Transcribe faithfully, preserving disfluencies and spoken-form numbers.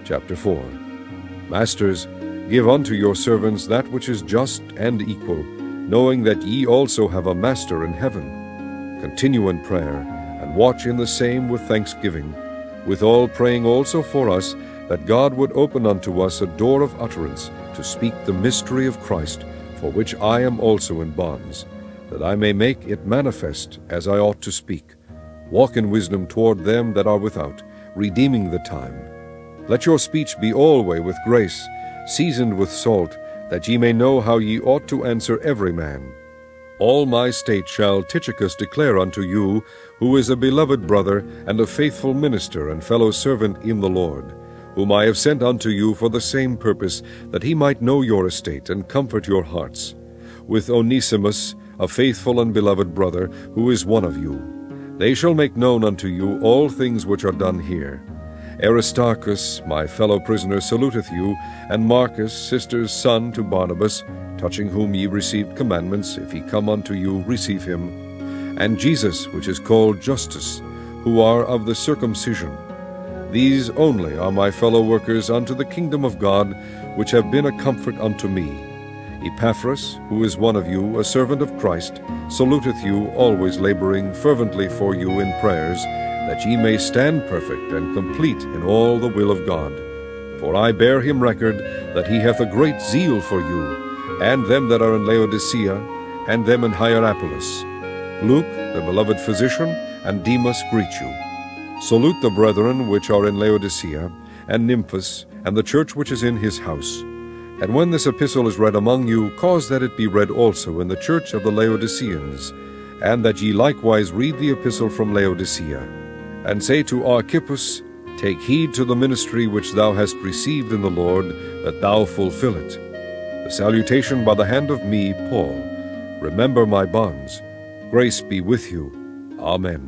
Chapter four. Masters, give unto your servants that which is just and equal, knowing that ye also have a Master in heaven. Continue in prayer, and watch in the same with thanksgiving, withal praying also for us, that God would open unto us a door of utterance, to speak the mystery of Christ, for which I am also in bonds, that I may make it manifest as I ought to speak. Walk in wisdom toward them that are without, redeeming the time. Let your speech be alway with grace, seasoned with salt, that ye may know how ye ought to answer every man. All my state shall Tychicus declare unto you, who is a beloved brother, and a faithful minister and fellow servant in the Lord, whom I have sent unto you for the same purpose, that he might know your estate and comfort your hearts, with Onesimus, a faithful and beloved brother, who is one of you. They shall make known unto you all things which are done here. Aristarchus, my fellow prisoner, saluteth you, and Marcus, sister's son to Barnabas, touching whom ye received commandments. If he come unto you, receive him. And Jesus, which is called Justus, who are of the circumcision. These only are my fellow workers unto the kingdom of God, which have been a comfort unto me. Epaphras, who is one of you, a servant of Christ, saluteth you, always laboring fervently for you in prayers, that ye may stand perfect and complete in all the will of God. For I bear him record that he hath a great zeal for you, and them that are in Laodicea, and them in Hierapolis. Luke, the beloved physician, and Demas greet you. Salute the brethren which are in Laodicea, and Nymphas, and the church which is in his house. And when this epistle is read among you, cause that it be read also in the church of the Laodiceans, and that ye likewise read the epistle from Laodicea. And say to Archippus, Take heed to the ministry which thou hast received in the Lord, that thou fulfill it. The salutation by the hand of me, Paul. Remember my bonds. Grace be with you. Amen.